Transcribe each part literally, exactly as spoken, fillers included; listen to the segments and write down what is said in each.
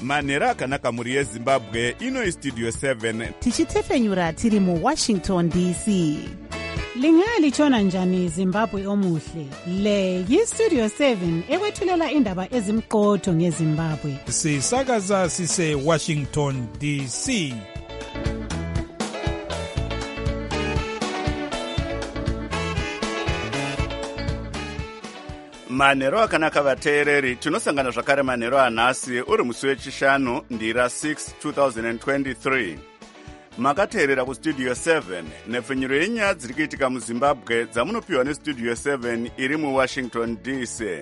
manhero akanaka mhuri yezimbabwe. Ino Studio seven tichitefenyura tiri muWashington D C. Lingalitshona njani Zimbabwe omuhle? Le yiStudio seven ekwethulela indaba ezimqotho ngeZimbabwe. Sisakaza sise Washington D C. manhero akanaka vateereri, tinosangana zvakare manhero anhasi uri musi wechishanu ndira six twenty twenty-three. Makateerera kuStudio seven nepfenyuro yenyaya dziri kuitika muZimbabwe dzamunopiwa neStudio seven iri muWashington D C.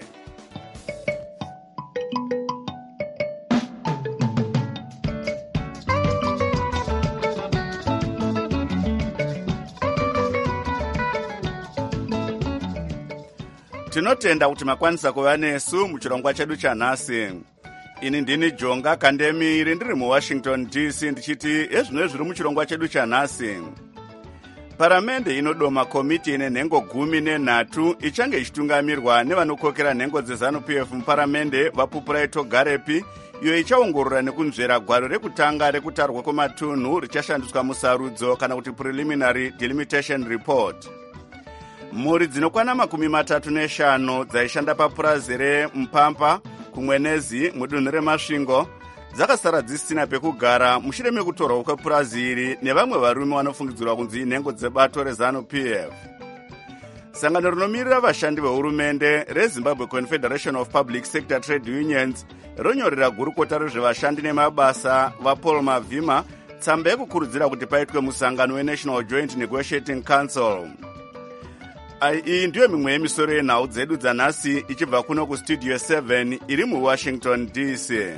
Tinotenda kuti makwanisa kuva nesu muchirongwa chedu chanhasi. Ini ndini Jonga Kandemiri ndiri muWashington D C ndichiti ezvino zviri muchirongwa chedu chanhasi. Paramende inodoma komiti ine nhengo gumi nenhatu ichange ichitungamirwa nevanokokera nhengo dzeZANU-P F muparamende vaPupurai Togarepi, iyo ichaongorora nekunzvera gwaro rekutanga rekutarwa kwematunhu richashandiswa musarudzo kana kuti preliminary delimitation report. Mhuri dzinokwana makumi matatu neshanu dzaishanda papurazi reMupampa kumwenezi mudunhu reMasvingo dzakasara dzisina pekugara mushure mekutorwa kwepurazi iri nevamwe varume vanofungidzirwa kunzi nhengo dzebato reZANU-P F. Sangano rinomirira vashandi vehurumende reZimbabwe Confederation of Public Sector Trade Unions ronyorera gurukota rezvevashandi nemabasa vaPaul Mavhima tsamba yekukurudzira kuti paitwe musangano weNational Joint Negotiating Council. Iyi ndiyo mimwe yemisoro yenhau dzedu dzanhasi ichibva kuno kuStudio seven iri muWashington D C.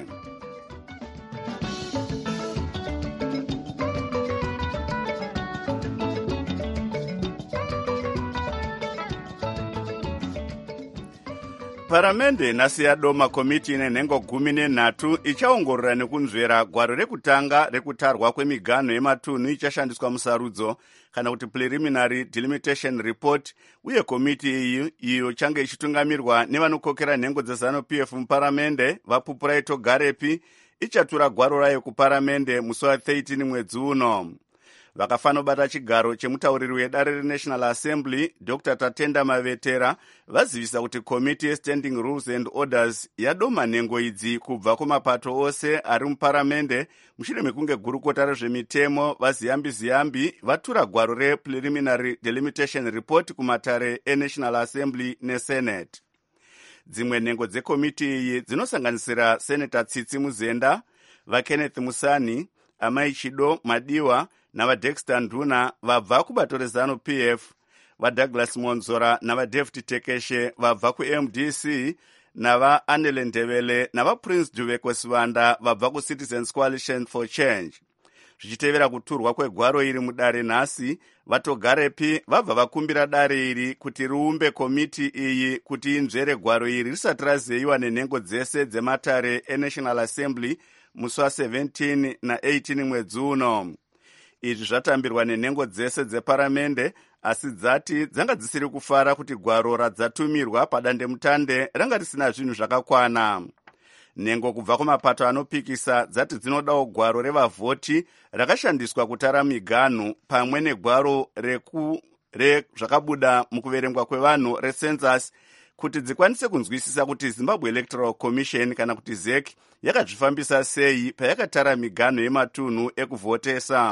Paramende nhasi yadoma komiti ine nhengo gumi nenhatu ichaongorora nekunzvera gwaro rekutanga rekutarwa kwemiganho yematunhu ichashandiswa musarudzo kana kuti preliminary delimitation report, uye komiti iyi iyo change ichitungamirwa nevanokokera nhengo dzeZANU-P F muparamende vaPupurai Togarepi ichatura gwaro rayo kuparamende musi wa thirteen mwedzi uno. Vakafanobata chigaro chemutauriri wedare reNational Assembly Doctor Tatenda Mavetera vazivisa kuti komiti yeStanding Rules and Orders yadoma nhengo idzi kubva kumapato ose ari muparamende mushure mekunge gurukota rezvemitemo vaziyambi ziyambi vatura gwaro repreliminary delimitation report kumatare eNational Assembly neSenate. Dzimwe nhengo dzekomiti iyi dzinosanganisira Senator Tsitsi Muzenda, vaKenneth Musani, Amai Chido Madiwa navaDexter Nduna vabva kubato reZANU-P F, vaDouglas Monzora navaDavid Tekeshe vabva kuM D C, navaAnele Ndebele navaPrince Duveko Sivanda vabva kuCitizens Coalition for Change. Zvichitevera kuturwa kwegwaro iri mudare nhasi, vaTogarepi vabva vakumbira dare iri kuti riumbe komiti iyi kuti inzvere gwaro iri risati razeyiwa nenhengo dzese dzematare eNational Assembly musi wa seventeen na eighteen mwedzi uno. Izvi zvatambirwa nenhengo dzese dzeparamende, asi dzati dzanga dzisiri kufara kuti gwaro radzatumirwa padandemutande ranga risina zvinhu zvakakwana. Nhengo kubva kumapato anopikisa dzati dzinodawo gwaro revavhoti rakashandiswa kutara miganhu pamwe negwaro reku rezvakabuda mukuverengwa kwevanhu recensus kuti dzikwanise kunzwisisa kuti Zimbabwe Electoral Commission kana kuti Z E C yakazvifambisa sei payakatara miganho yematunhu ekuvhotesa.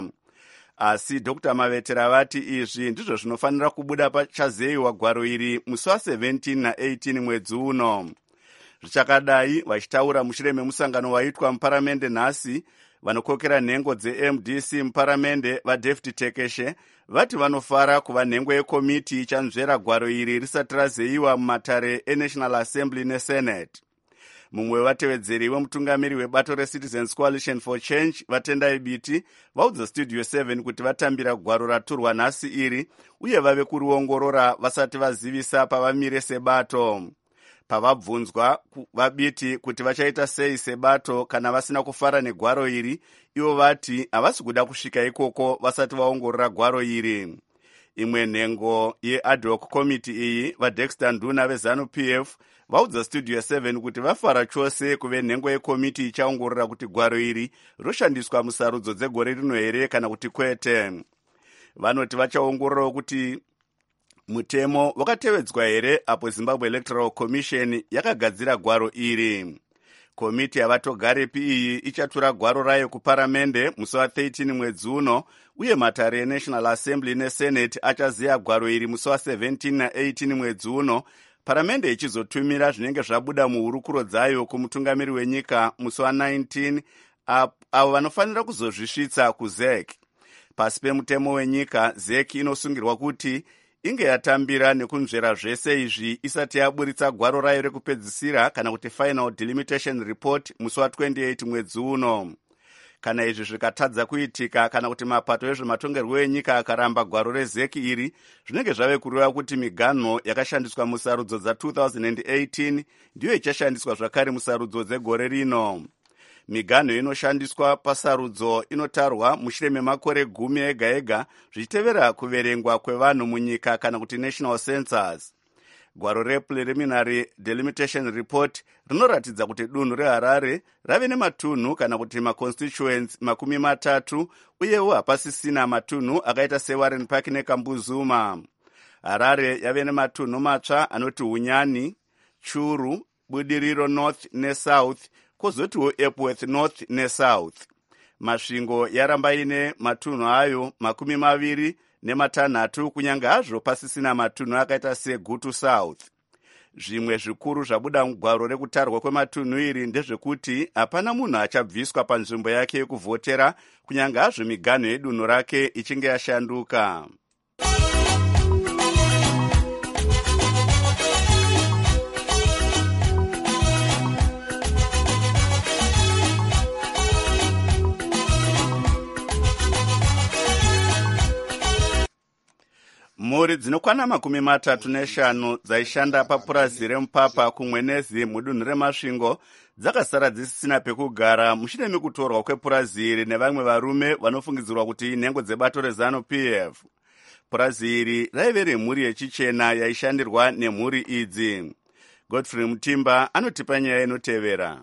Asi Doctor Mavetera vati izvi ndizvo zvinofanira kubuda pachazeyiwa gwaro iri musi wa seventeen na eighteen mwedzi uno. Zvichakadai vachitaura mushure memusangano waitwa muparamende nhasi, vanokokera nhengo dzeM D C muparamende vaDavid Tekeshe vati vanofara kuva nhengo yekomiti ichanzvera gwaro iri risati razeyiwa mumatare eNational Assembly neSenate. Mumwe wevatevedzeri wemutungamiri webato reCitizens Coalition for Change Vatendai Biti vaudza Studio seven kuti vatambira gwaro raturwa nhasi iri uye vave kuriongorora vasati vazivisa pavamire sebato. Pavabvunzwa vaBiti kuti vachaita sei sebato kana vasina kufara negwaro iri, ivo vati havasi kuda kusvika ikoko vasati vaongorora gwaro iri. Imwe nhengo yead hoc committee iyi vaDexter Nduna vezanu P F vaudza Studio seven kuti vafara chose kuve nhengo yekomiti ichaongorora kuti gwaro iri roshandiswa musarudzo dzegore rino here kana kuti kwete. Vanoti vachaongororawo kuti mutemo wakatevedzwa here apo Zimbabwe Electoral Commission yakagadzira gwaro iri. Komiti yavatogarepi iyi ichatura gwaro rayo kuparamende musi wa thirteen mwedzi uno, uye matare eNational Assembly neSenate achaziya gwaro iri musi wa seventeen na eighteen mwedzi uno, paramende ichizotumira zvinenge zvabuda muhurukuro dzayo kumutungamiri wenyika musi wa nineteen, avo vanofanira kuzozvisvitsa kuZ E C. Pasi pemutemo wenyika, Z E C inosungirwa kuti inge yatambira nekunzvera zvese izvi isati yaburitsa gwaro rayo rekupedzisira kana kuti Final Delimitation Report musi wa twenty-eight mwedzi uno. Kana izvi zvikatadza kuitika kana kuti mapato ezvematongerwo enyika akaramba gwaro reZ E C iri, zvinenge zvave kureva kuti miganho yakashandiswa musarudzo dza two thousand eighteen ndiyo ichashandiswa zvakare musarudzo dzegore rino. Miganho inoshandiswa pasarudzo inotarwa mushure memakore gumi ega ega zvichitevera kuverengwa kwevanhu munyika kana kuti national census. Gwaro repreliminary delimitation report rinoratidza kuti dunhu reHarare rave nematunhu kana kuti maconstituents makumi matatu, uyewo hapasisina matunhu akaita seWarren Park neKambuzuma. Harare yave nematunhu matsva anoti Hunyani, Churu, Budiriro North neSouth, kozotiwo Epworth North neSouth. Masvingo yaramba ine matunhu ayo makumi maviri nematanhatu, kunyange hazvo pasisina matunhu akaita seGutu South. Zvimwe zvikuru zvabuda mugwaro rekutarwa kwematunhu iri ndezvekuti hapana munhu achabviswa panzvimbo yake yekuvhotera, kunyange hazvo miganho yedunhu rake ichinge yashanduka. Mhuri dzinokwana makumi matatu neshanu dzaishanda papurazi remupapa kuMwenezi mudunhu reMasvingo dzakasara dzisisina pekugara mushure mekutorwa kwepurazi iri nevamwe varume vanofungidzirwa kuti inhengo dzebato rezanu P F. Purazi iri raive remhuri yechichena yaishandirwa nemhuri idzi. Godfrey Mutimba anotipa nyaya inotevera.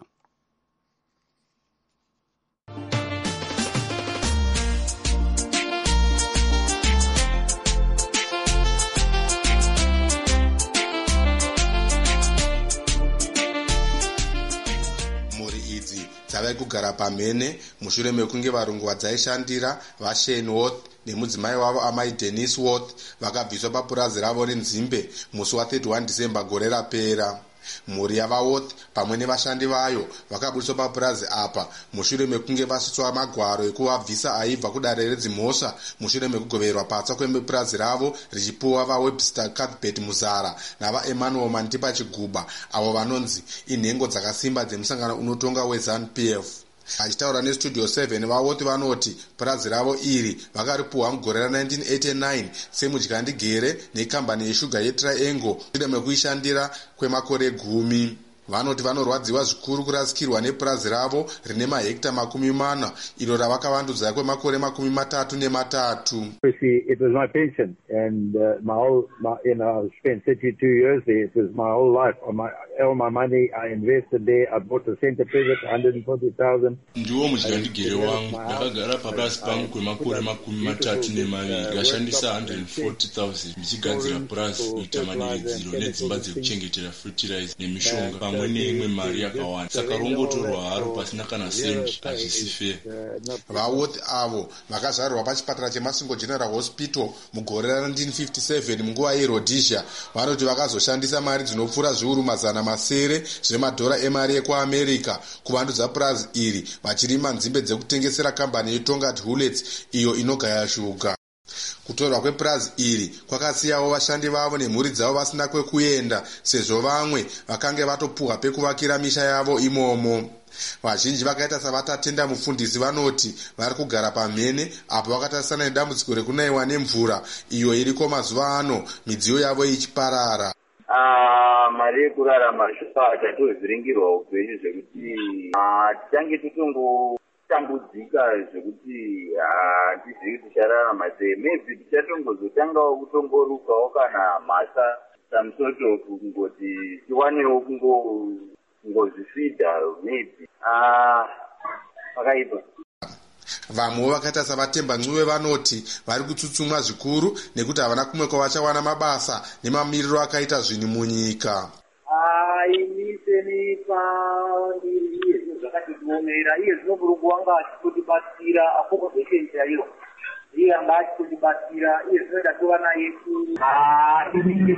dzava kugara pamhene mushure mekunge varungu vadzaishandira vaShane Worth nemudzimai wavo amai Dennis Worth vakabviswa papurazi ravo renzimbe musi wa thirty-one December gore rapera. Mhuri yavaWorth pamwe nevashandi vayo vakabudiswa papurazi apa mushure mekunge vasvitswa magwaro ekuvabvisa aibva kudare redzimhosva mushure mekugoverwa patsa kwepurazi ravo richipuwa vaWebster Cuthbert Muzara navaEmmanuel Mantipa Chiguba, avo vanonzi inhengo dzakasimba dzemusangano unotonga weZanu P F. Achitaura neStudio seven, vaWorth vanoti purazi ravo iri vakaripuwa mugore ra-nineteen eighty-nine semudyandigere nekambani yeshuga yeTriangle shure mekuishandira kwemakore gumi. Vanoti vanorwadziwa zvikuru kurasikirwa nepurazi ravo rine mahekta makumi mana iro ravakavandudza kwemakore makumi matatu nematatu. It was my pension and uh, my whole, my, you know, I spent thirty-two years there. It was my whole life. On my, all my money I invested there. I bought a center pivot, one hundred forty thousand. Ndiwo mudyandigere wangu. Ndakagara papurazi pangu kwemakore makumi matatu nemaviri. Ndikashandisa one hundred forty thousand ndichigadzira purazi kuita madiridziro nedzimba dzekuchengetera fertilizer nemishonga pamwe neimwe mari yakawanda. Saka rongotorwa haro pasina kana sendi hazvisi fair. VaWorth avo vakazvarwa pachipatara cheMasingo General Hospital mugore ra-nineteen fifty-seven munguva yeRhodesia. Vanoti vakazoshandisa mari dzinopfuura zviuru mazana masere zvemadhora emari ekuAmerica kuvandudza purazi iri, vachirima nzimbe dzekutengesera kambani yeTongat Hullets iyo inogaya shuga. Kutorwa kwepurazi iri kwakasiyawo vashandi vavo nemhuri dzavo vasina kwekuenda, sezvo vamwe vakange vatopuhwa pekuvakira misha yavo imomo. Vazhinji vakaita savatatenda mufundisi vanoti vari kugara pamhene apo vakatarisana nedambudziko rekunaiwa nemvura iyo iriko mazuva ano, midziyo yavo ichiparara. Ah, mari yekurarama shuka tatozviringirwa upenyu zvekuti ah, titange titongo tambudzika zvekuti hatizivi tichararama sei. Maybe tichatongozotangawo kutongorukawo kana mhasa samusoto kungoti tiwanewo kungozvisvida maybe pakaipa. Vamwewo vakaita savatemba Ncube vanoti vari kutsutsumwa zvikuru nekuti havana kumwe kwavachawana mabasa nemamiriro akaita zvinhu munyika. Ini senipa iye zvinhu zvakatitiomera, iye zvinoburu wanga achitotibatsira accommodation chaiyo, iye anga achitotibatsira, iye zvinoda tova naye ini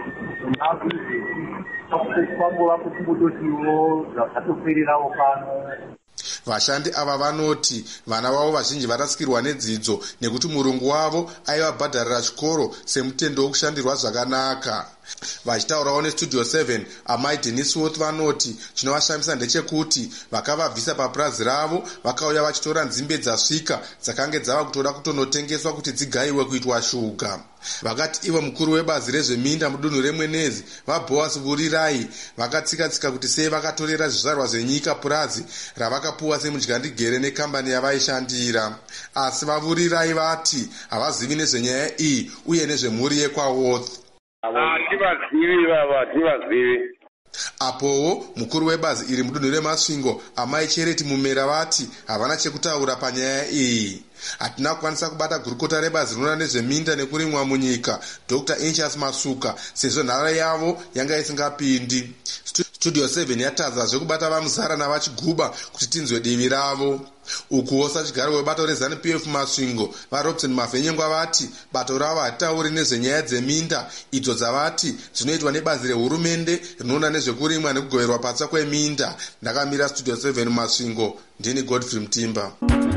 kwangova kuti kungototiwo zvakatopererawo pano. Vashandi ava vanoti vana vavo vazhinji varasikirwa nedzidzo nekuti murungu wavo aivabhadharira chikoro semutendo wokushandirwa zvakanaka. Vachitaurawo nestudio seven, amai Dennis Worth vanoti chinovashambisa ndechekuti vakavabvisa papurazi ravo vakauya vachitora nzimbe dzasvika dzakange dzava kutoda kutonotengeswa kuti dzigayiwe kuitwa shuga. Vakati ivo mukuru webazi rezveminda mudunhu reMwenezi vaBoaz Vurirai vakatsika-tsika kuti sei vakatorera zvizvarwa zvenyika purazi ravakapuwa semudyandigere nekambani yavaishandira. Asi vaVurirai vati havazivi nezvenyaya iyi uye nezvemhuri yekwaWorth. Hativazivi baba, hativazivi. Apowo mukuru webazi iri mudunhu reMasvingo amai Chereti Mumera vati havana chekutaura panyaya iyi. Hatina kukwanisa kubata gurukota rebazi rinoona nezveminda nekurimwa munyika Doctor Anxious Masuka sezvo nhara yavo yanga isingapindi. Studio seven yatadzazve kubata vamuzara navachiguba kuti tinzwe divi ravo. Ukuwo sachigaro webato reZANU-P F Masvingo vaRobson Mavhenyengwa vati bato ravo hatitauri nezvenyaya dzeminda idzo dzavati zvinoitwa nebazi rehurumende rinoona nezvekurimwa nekugoverwa patsa kweminda. Ndakamira Studio seven Masvingo, ndini Godfrey Mtimba.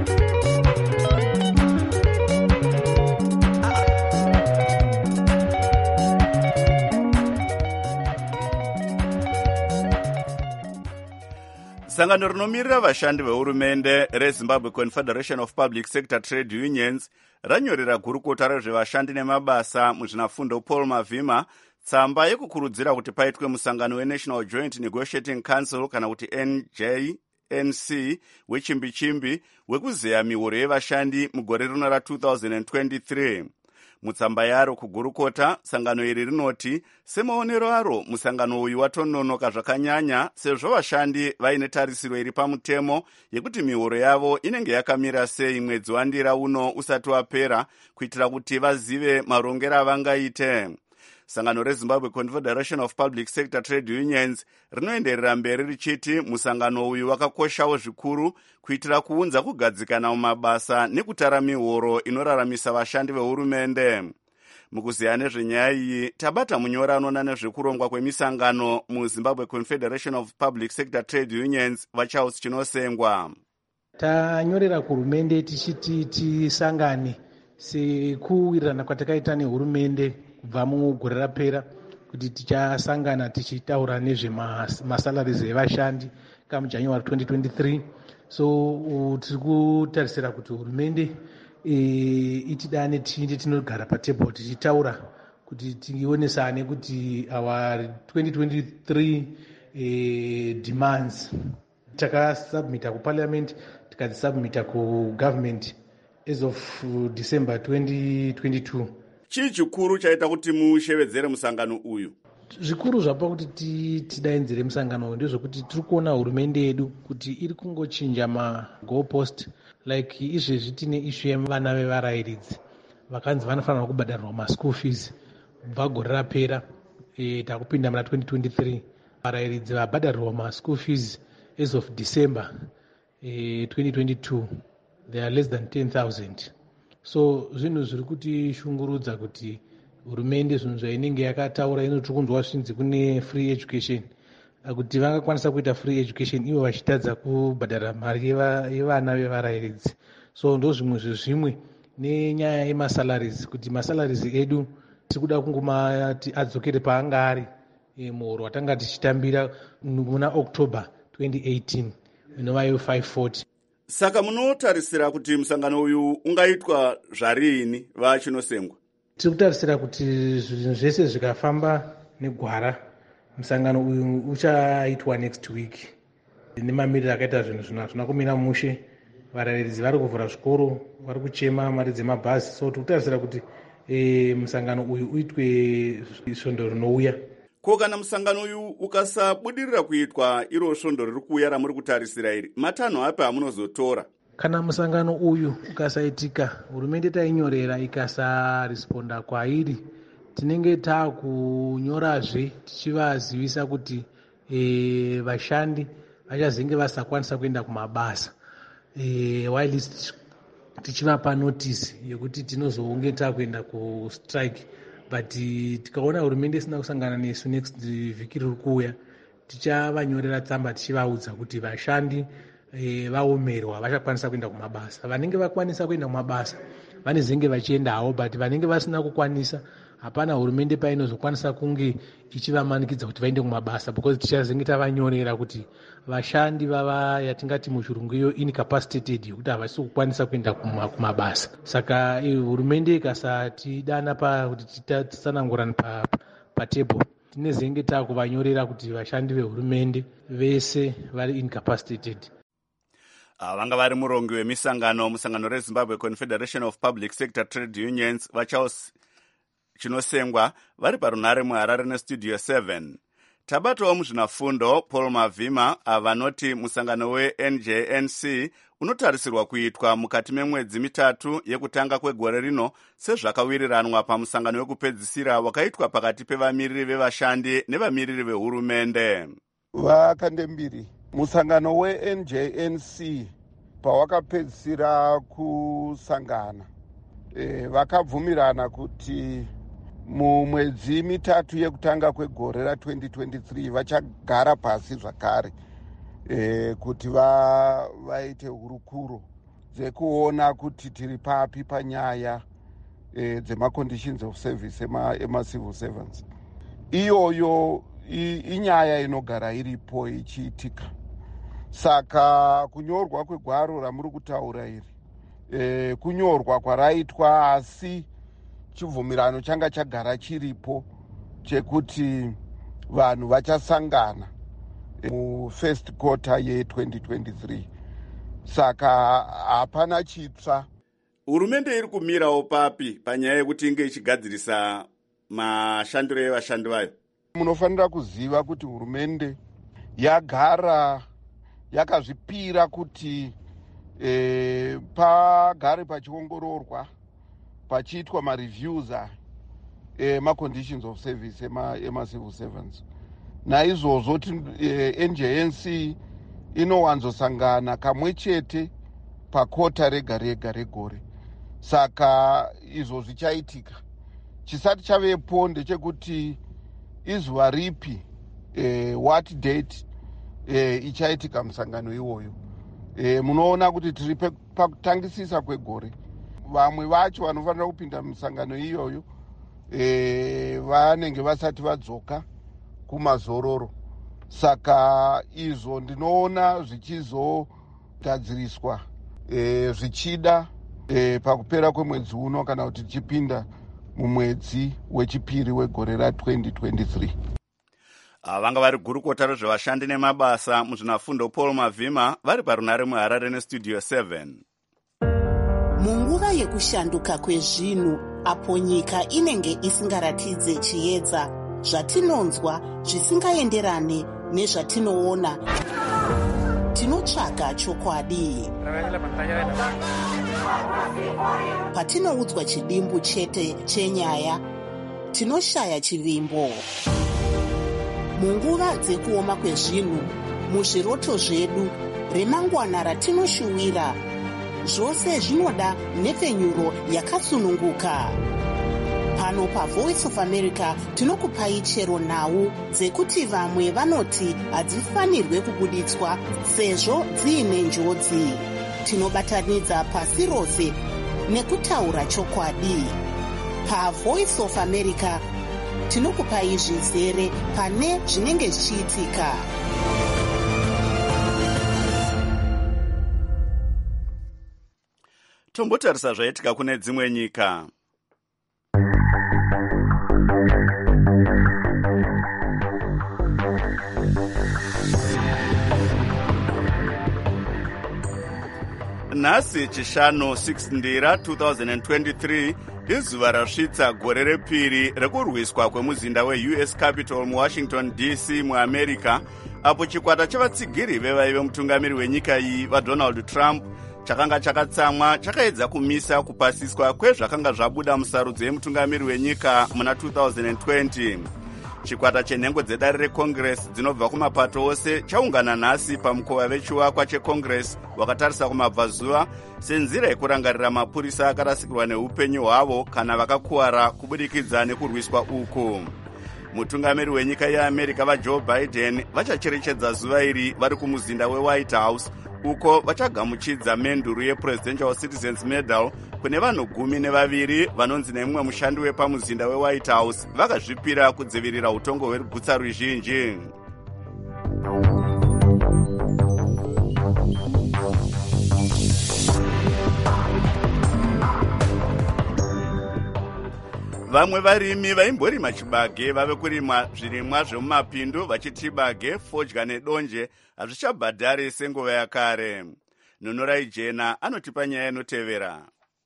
Sangano rinomirira vashandi vehurumende reZimbabwe Confederation of Public Sector Trade Unions ranyorera gurukota rezvevashandi nemabasa muzvinafundo Paul Mavhima tsamba yekukurudzira kuti paitwe musangano weNational Joint Negotiating Council kana kuti N J N C wechimbi-chimbi wekuzeya mihoro yevashandi mugore rino ra two thousand twenty-three. Mutsamba yaro kugurukota, sangano iri rinoti semaonero aro musangano uyu watononoka zvakanyanya sezvo vashandi vaine tarisiro iri pamutemo yekuti mihoro yavo inenge yakamira sei mwedzi wandira uno usati wapera kuitira kuti vazive marongero avangaite. Sangano reZimbabwe Confederation of Public Sector Trade Unions rinoenderera mberi richiti musangano uyu wakakoshawo zvikuru kuitira kuunza kugadzikana mumabasa nekutara mihoro inoraramisa vashandi vehurumende. Mukuziya nezvenyaya iyi tabata munyora anoona nezvekurongwa kwemisangano muZimbabwe Confederation of Public Sector Trade Unions vaCharles Chinosengwa. Tanyorera kuhurumende tichiti tisangane sekuwirirana kwatakaita nehurumende kubva mugore rapera kuti tichasangana tichitaura nezvemasalaries evashandi kamujanuary twenty twenty-three. So uh, tiri kutarisira kuti hurumende uh, itidane tinde tinogara patebhuru tichitaura kuti tionesane kuti our twenty twenty-three uh, demands takasubmita kuparliament tikadzisubmita kugovernment as of uh, December twenty twenty-two. Chii chikuru chaita kuti mushevedzere musangano uyu? Zvikuru zvapa kuti tidainzire musangano uyu ndezvekuti tiri kuona hurumende yedu kuti iri kungochinja magoalpost, like izvezvi tine ishu yevana vevarairidzi vakanzi vanofanira kubhadharwa maschool fees kubva gore rapera. E, takupinda muna twenty twenty-three varairidzi vabhadharirwa maschool fees as of December e, twenty twenty-two they are less than ten thousand. So zvinhu zviri kuti shungurudza kuti hurumende zvinhu zvainenge yakataura inoti kunzwa zvinzi kune free education, kuti vangakwanisa kuita free education ivo vachitadza kubhadhara mari yevana vevarairidzi. So ndo zvimwe zvezvimwe nenyaya yemasalaries, kuti masalaries edu tiri kuda kungomati adzokere paanga ari e, muhoro watanga tichitambira muna October twenty eighteen inova yo five forty. Saka munotarisira kuti musangano uyu ungaitwa zvarini vaChinosengwa? Tiri kutarisira kuti zvinhu zvese zvikafamba negwara musangano uyu uchaitwa next week nemamiriro akaita zvinhu zvino hazvina kumira mushe. varairidzi vari kuvhura zvikoro, vari kuchema mari dzemabhazi. So tiri kutarisira kuti e, musangano uyu uitwe svondo rinouya. Ko kana musangano uyu ukasabudirira kuitwa iro svondo riri kuuya ramuri kutarisira iri, matanho api amunozotora? Kana musangano uyu ukasaitika, hurumende tainyorera ikasaresponda kwairi, tinenge taakunyorazve tichivazivisa kuti e, vashandi vachazenge vasakwanisa kuenda kumabasa e, while tichivapa notisi yekuti tinozonge taakuenda kustrike. But tikaona hurumende isina kusangana nesu next vhiki riri kuuya, tichavanyorera tsamba tichivaudza kuti vashandi e, vaomerwa vachakwanisa kuenda kumabasa. Vanenge vakwanisa kuenda kumabasa vanezenge vachiendawo, but vanenge vasina kukwanisa hapana hurumende painozokwanisa kunge ichivamanikidza kuti vaende kumabasa, because tichazenge tavanyorera kuti vashandi vava yatingati muchirungu iyo incapacitated yekuti havasi kukwanisa kuenda kumabasa. Saka e, hurumende ikasatidana kuti titsanangurani patable, tinezenge taakuvanyorera kuti vashandi vehurumende vese vari incapacitated. Vanga vari murongi wemisangano musangano reZimbabwe Confederation of Public Sector Trade Unions vachaos chinosengwa vari parunhare muHarare nestudio seven. Tabatawo muzvinafundo Paul Mavhima avanoti musangano we-N J N C unotarisirwa kuitwa mukati memwedzi mitatu yekutanga kwegore rino sezvakawiriranwa pamusangano wekupedzisira wakaitwa pakati pevamiriri vevashandi nevamiriri vehurumende. Vakandembiri musangano we-N J N C pawakapedzisira kusangana e, vakabvumirana kuti mumwedzi mitatu yekutanga kwegore ra-twenty twenty-three vachagara pasi zvakare e, kuti va, vaite hurukuro dzekuona kuti tiri papi panyaya e, dzemaconditions of service ema, ema civil servants. Iyoyo inyaya inogara iripo ichiitika. Saka kunyorwa kwegwaro ramuri kutaura iri e, kunyorwa kwaraitwa, asi chibvumirano changa chagara chiripo chekuti vanhu vachasangana e, mufirst quarter ye-twenty twenty-three. Saka hapana chitsva. Hurumende iri kumirawo papi panyaya yekuti inge ichigadzirisa mashandiro evashandi vayo? Munofanira kuziva kuti hurumende yagara yakazvipira kuti e, pagare pachiongororwa pachiitwa mareviews e, maconditions of service ema, ema civil servants. Naizvozvo e, N J N C inowanzosangana kamwe chete pakota rega rega regore. Saka izvo zvichaitika. Chisati chavepo ndechekuti izuva ripi e, what date e, ichaitika musangano iwoyo. E, munoona kuti tiri pakutangisisa kwegore. Vamwe vacho vanofanira kupinda musangano iyoyo e, vanenge vasati vadzoka kumazororo. Saka izvo ndinoona zvichizogadziriswa e, zvichida e, pakupera kwemwedzi uno kana kuti tichipinda mumwedzi wechipiri wegore ra-twenty twenty-three. Vanga vari gurukota rezvevashandi nemabasa muzvinafundo Paul Mavhima vari parunhare muHarare nestudio seven. Munguva yekushanduka kwezvinhu apo nyika inenge isingaratidze chiedza, zvatinonzwa zvisingaenderane nezvatinoona, tinotsvaga chokwadi. Patinoudzwa chidimbu chete chenyaya, tinoshaya chivimbo. Munguva dzekuoma kwezvinhu, muzviroto zvedu, remangwana ratinoshuwira, zvose zvinoda nhepfenyuro yakatsununguka. Pano paVoice of America tinokupai chero nhau dzekuti vamwe vanoti hadzifanirwe kubuditswa sezvo dziine njodzi. Tinobatanidza pasi rose nekutaura chokwadi. PaVoice of America tinokupai zvizere pane zvinenge zvichiitika. Tombotarisa zvaitika kune dzimwe nyika. nhasi chishanu six ndira two thousand twenty-three izuva rasvitsa gore repiri rekurwiswa kwemuzinda we-U S Capitol muwashington D C muamerica, apo chikwata chevatsigiri vevai vemutungamiri wenyika iyi vadonald trump chakanga chakatsamwa chakaedza kumisa kupasiswa kwezvakanga zvabuda musarudzo yemutungamiri wenyika muna two thousand twenty. Chikwata chenhengo dzedare recongress dzinobva kumapato ose chaungana nhasi pamukova vechivakwa checongress wakatarisa kumabvazuva senzira yekurangarira mapurisa akarasikirwa neupenyu hwavo kana vakakuwara kubudikidza nekurwiswa uku. Mutungamiri wenyika yeamerica vajoe biden vachacherechedza zuva iri vari kumuzinda wewhite house, uko vachagamuchidza menduru yepresidential citizens medal kune vanhu gumi nevaviri vanonzi nemumwe mushandi wepamuzinda wewhite house vakazvipira kudzivirira utongo hwerugutsa ruzhinji. Vamwe varimi vaimborima chibage vave kurima zvirimwa zvemumapindu vachiti chibage, fodya nedonje hazvichabhadhari senguva yakare. Nunurai Jena anotipa nyaya inotevera.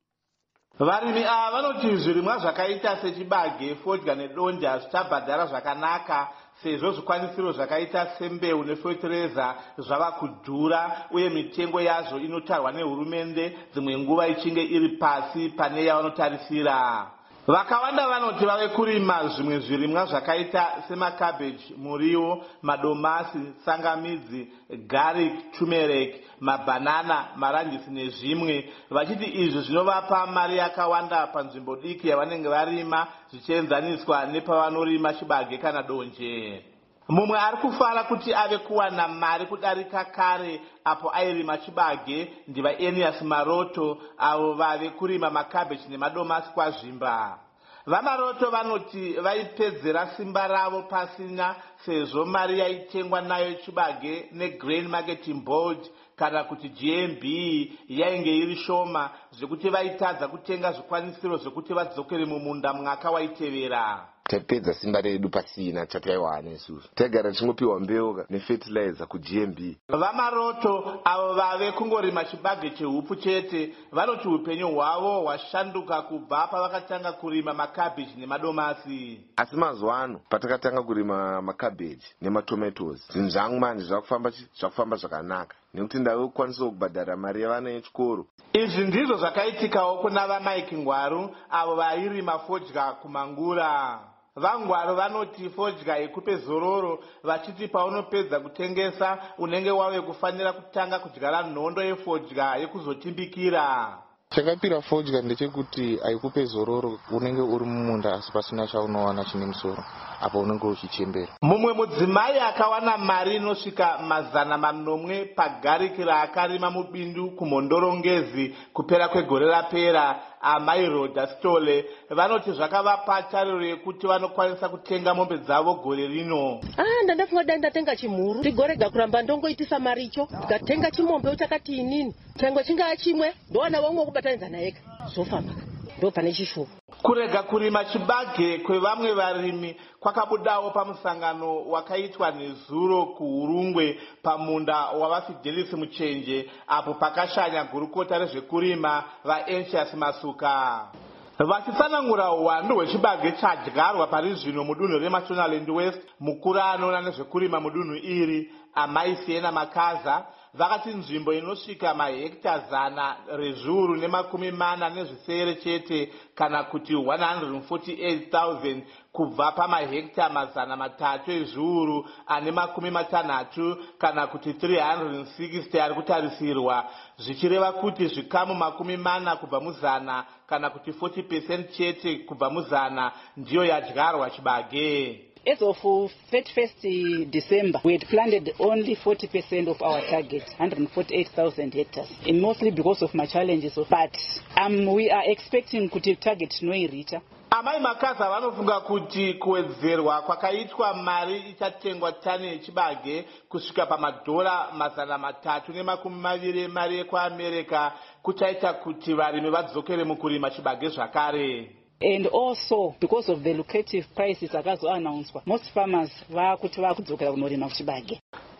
Varimi ava vanoti zvirimwa zvakaita sechibage, fodya nedonje hazvichabhadhara zvakanaka sezvo zvikwanisiro zvakaita sembeu nefertilizer zvava kudhura uye mitengo yazvo inotarwa nehurumende dzimwe nguva ichinge iri pasi pane yavanotarisira. Vakawanda vanoti vave kurima zvimwe zvirimwa zvakaita semakabeji, muriwo, madomasi, tsangamidzi, garlic, turmeric, mabanana, maranjisi nezvimwe, vachiti izvi zvinovapa mari yakawanda panzvimbo diki yavanenge varima zvichienzaniswa nepavanorima chibage kana donje. Mumwe ari kufara kuti ave kuwana mari kudarika kare apo airima chibage ndivaEnias Maroto avo vave kurima makabeji nemadomasi kwazvimba. VaMaroto vanoti vaipedzera simba ravo pasina sezvo mari yaitengwa nayo chibage neGrain Marketing Board kana kuti G M B yainge iri shoma zvekuti vaitadza kutenga zvikwanisiro zvekuti vadzokere mumunda mwaka waitevera. Tapedza simba redu pasina chataiwana isusu. Tagara tingopiwa mbeu nefertilizer ku-G M B. VaMaroto avo vave kungorima chibage chehupu chete vanoti upenyu hwavo hwashanduka kubva pavakatanga kurima makabeji nemadomasi. Asi mazuva ano patakatanga kurima makabeji nematomatoes, zvinhu zvangu manje zvakufamba zvakufamba zvakanaka nekuti ndave kukwanisa kubhadhara mari yavana yechikoro. Izvi ndizvo zvakaitikawo kuna vaMike Ngwaru avo vairima fodya kumangura. VaNgwaru vanoti fodya ikupe zororo vachiti paunopedza kutengesa unenge wave kufanira kutanga kudyara nhondo yefodya yekuzotimbikira. Chakapira fodya ndechekuti haikupe zororo, unenge uri mumunda asi pasina chaunowana chine musoro apo unenge uchichembera. Mumwe mudzimai akawana mari inosvika mazana manomwe pagariki raakarima mubindu kumhondorongezi kupera kwegore rapera, amai Rhoda Stole vanoti zvakavapa tariro yekuti vanokwanisa kutenga mombe dzavo gore rino. Ah, ndandafunga dai ndatenga chimhuru ndigorega kuramba ndongoitisa mari icho ndikatenga chimombe uchakati inini changwe chingaa chimwe ndowana vamwe kubatanidza naye zvofamba ndo pane chishuwo. Kurega kurima chibage kwevamwe varimi kwakabudawo pamusangano wakaitwa nezuro kuHurungwe pamunda wavaFidelis Muchenje apo pakashanya gurukota rezvekurima vaEnsius Masuka. Vachitsanangura uwandu hwechibage chadyarwa pari zvino mudunhu reMashonaland West, mukuru anoona nezvekurima mudunhu iri amai Siena Makaza vakati nzvimbo inosvika mahekta zana rezviuru nemakumi mana nezvisere chete kana kuti one hundred forty-eight thousand kubva pamahekta mazana matatu ezviuru ane makumi matanhatu kana kuti three hundred sixty ari kutarisirwa, zvichireva kuti zvikamu makumi mana kubva muzana kana kuti forty percent chete kubva muzana ndiyo yadyarwa chibage. As of thirty-first December, we had planted only forty percent of our target, one hundred forty-eight thousand hectares, and mostly because of my challenges. But um, we are expecting to target noiricha. Amai Makaza vanofunga kuti kuwedzerwa kwakaitwa mari ichatengwa tani yechibage kusvika pamadhora mazana matatu nemakumi maviri mari yekuAmerica kuchaita kuti varimi vadzokere mukurima chibage zvakare. And also because of the lucrative prices akazoannounced, most farmers vakuti vakudzokera kunorima kuchibage.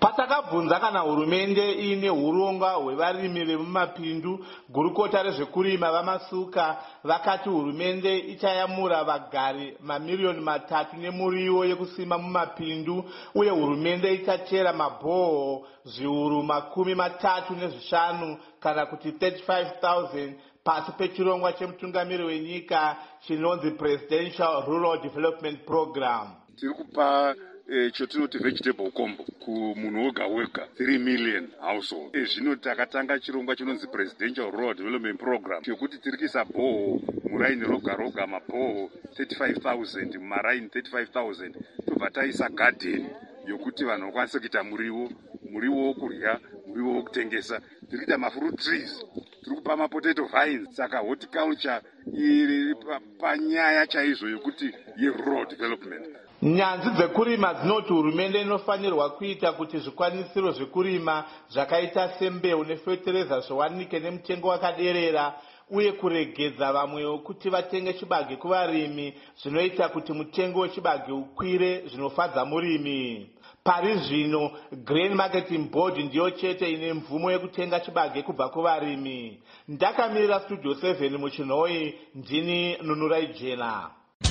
patakabvunza kana hurumende ine uronga hwevarimi vemumapindu, gurukota rezvekurima vamasuka vakati hurumende ichayamura vagari mamiliyoni matatu nemuriwo yekusima mumapindu, uye hurumende ichachera mabhoho zviuru makumi matatu nezvishanu kana kuti thirty-five thousand pasi pechirongwa chemutungamiri wenyika chinonzi Presidential Rural Development Program. Tiri kupa eh, chotinoti vegetable combo kumunhu woga wega three million household. Eh, zvino takatanga chirongwa chinonzi Presidential Rural Development Program chekuti tiri kuisa bhoho muraini roga roga mabhoho thirty-five thousand mumaraini thirty-five thousand tobva taisa garden yokuti vanhu vakwanise kuita muriwo muriwo wokurya muriwo wokutengesa. Tiri kuita mafruit trees, tiri kupa mapotato vines. Saka horticulture iri panyaya chaizvo yokuti yerural development. Nyanzi dzekurima dzinoti hurumende inofanirwa kuita kuti zvikwanisiro zvekurima zvakaita sembeu nefetereza zviwanike nemutengo wakaderera, uye kuregedza vamwewo kuti vatenge chibage kuvarimi zvinoita kuti mutengo wechibage ukwire zvinofadza murimi. Pari zvino Grain Marketing Board ndiyo chete ine mvumo yekutenga chibage kubva kuvarimi. Ndakamirira Studio seven muchinhoi, ndini Nunurai Jena.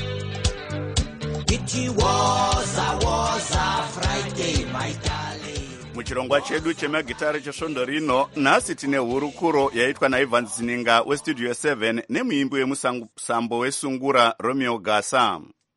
Muchirongwa chedu chemagitare chesvondo rino, nhasi tine hurukuro yaitwa naIvan Zininga westudio seven nemuimbi wemusambo wesungura Romeo Gasa.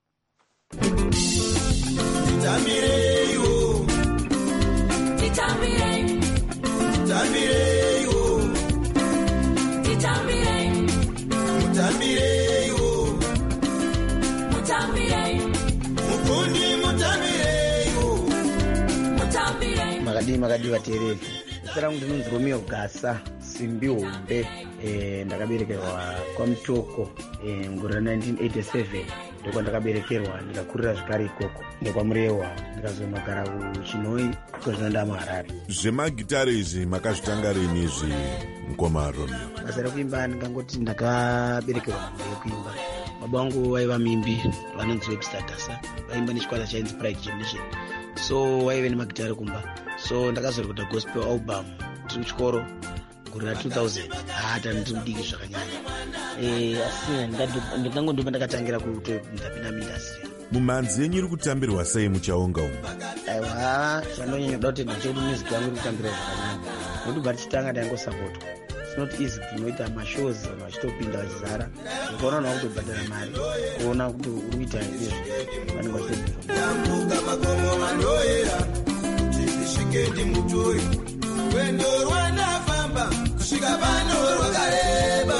Makadi makadi vateereri, zita rangu ndinonzi Romeo Gasa simbi hombe. E, ndakaberekerwa kwaMutoko e, ngore nineteen eighty-seven ndokwa ndakaberekerwa ndikakurira zvakare ikoko ndokwaMurewa ndikazonogara kuChinhoi kozvino ndama Harare. Zvemagitare izvi makazvitanga rini izvi mukoma Romeo? Basa rekuimba ndingangoti ndakaberekerwa kuimba. Baba vangu vaiva mimbi vanonzi Webster Dasa, vaimba nechikwata chainzi Pride Generation, so vaive nemagitare kumba. So ndakazorekota gospel album tiri kuchikoro gore ra two thousand. Hata ndiri kudiki zvakanyanya. Eh, asi ndingangondopa ndakatangira kutopinda muindustry. Mumhanzi yenyu iri kutambirwa sei muchaunga umu? Aiwa, chandonyanya kuda kuti ndachekuti music yangu iri kutambirwa zvakanyanya. Ndokuti batichitanga ndaingosapotwa. It's not easy kunoita mashows vachitopinda vachizara. Ukaona nawo kutobhadhara mari, kuona kuti uri kuita izvi vanenge vachitobvira. Makomo mandoera tishikendi mutori wendo rwanafamba kusvika pano rwakareba.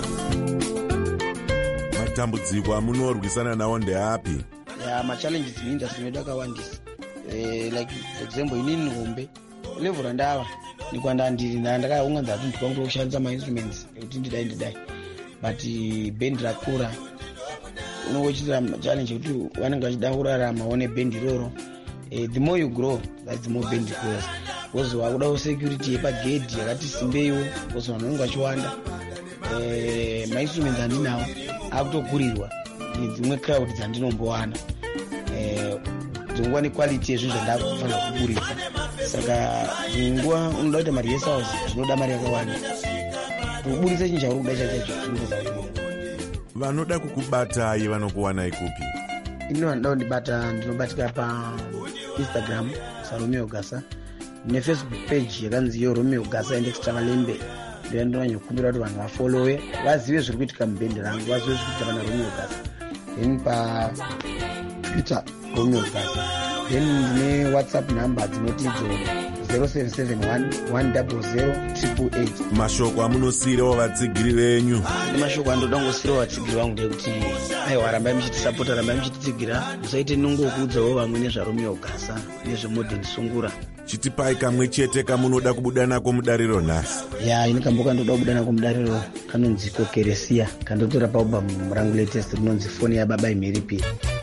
Matambudziko amunorwisana nawo ndeapi? Ya, machallenges muindustry medu akawandisa. Eh, like for example inini Ngombe level randava nikwanda ndiri ndakaunganza kuti ndikwangu kushandisa mainstruments ekuti ndidai ndidai, but band rakura unochitira challenge kuti vanenge vachida kurarama one band iroro. Uh, the more you grow, that's the more band grows. Because wakuda security yepagedhi yakati simbeiwo, because vanhu vanenge vachiwanda. Uh, mainstruments andinawo akutokurirwa dzimwe crowd dzandinombowana. Uh, dzingwa nequality yezvinhu zvandakufanira kuburitsa. Saka dzingwa unoda kuita marehearsals zvinoda mari yakawanda. Kuburitsa chinhu chauri kuda chacho zvinoda kuti vanoda kukubatai vanokuwanai kupi? Ini vanoda kundibata ndinobatika pa Instagram Romeo Gasa, ne Facebook page yakanzi yo Romeo Gasa and Extra Malembe. Ndiyo ndinonyokumbira kuti vanhu vafollowe, vazive zviri kuitika mubhendi rangu, vazive zviri kuitika na Romeo Gasa. Then pa Twitter Romeo Gasa. Then ndine WhatsApp number dzinoti zero seven seven one one zero zero eight eight. Mashoko amunosirawo vatsigiri venyu? Mashoko andoda ngosirawo vatsigiri vangu ndekuti aiwa rambai muchitisapota, rambai muchititsigira, musaite nongokuudzawo vamwe nezvaRomeo Gasa nezvemodern sungura. Chitipai kamwe chete kamunoda kubuda nako mudariro nhasi. Ya, ini kambo kandoda kubuda nako mudariro kanonzi Keresia, kandotora paalbum rangu latest rinonzi Foni yaBaba Imhiripiri.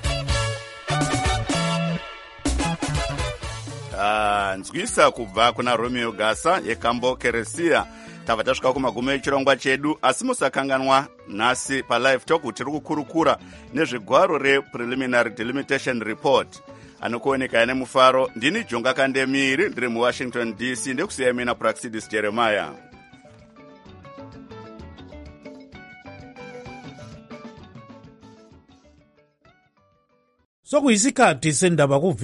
Ah, nzwisa kubva kuna Romeo Gasa yekambo Keresia. Tava tasvika kumagumo echirongwa chedu, asi musakanganwa nhasi pa live talk tiri kukurukura nezvegwaro rePreliminary Delimitation Report. anokuoneka nemufaro. Ndini Jonga Kandemiri ndiri muWashington D C ndekusiya mina Praxidis Jeremiah. Sokuyisikhathi sendaba ku